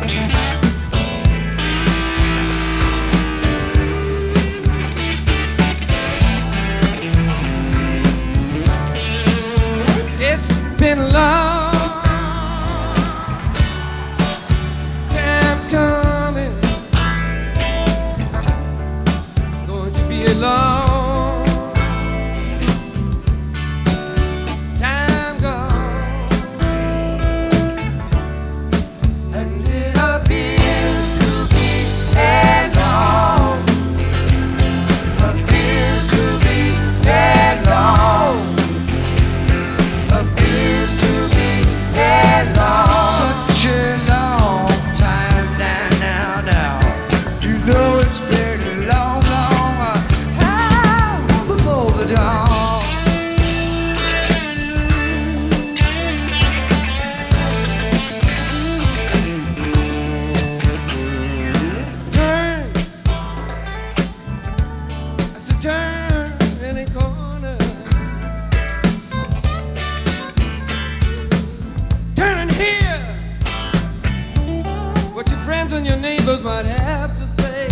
It's been a long time coming, going to be a long time gone, and it appears to be that long, appears to be that long, appears to be that long. Such a long time now. You know it's been a long, long time before the dawn. Turn, I said turn any corner. Turn and hear what your friends and your neighbors might have to say.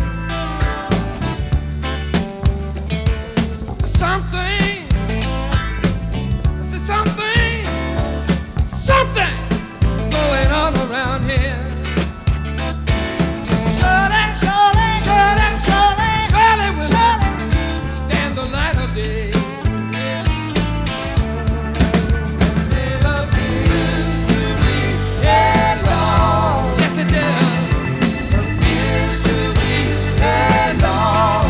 Something, I said something going on around here. Surely will stand the light of day. It appears to be that long. Yes, it does. Appears to be that long.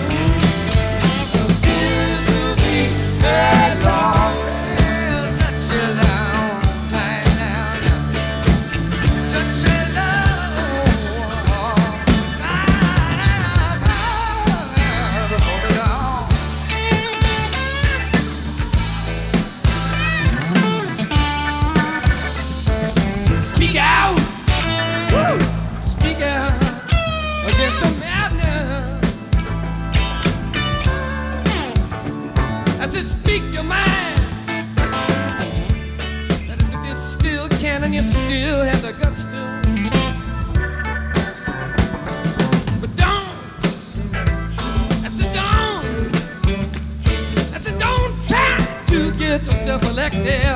Appears to be that long. Well, such a long time now. Such a long time before the dawn. Speak out. Woo! Speak out against the madness. I said, speak your mind. That is, if you still can and you still have the guts to. But don't. I said, don't. I said, don't try to get yourself elected.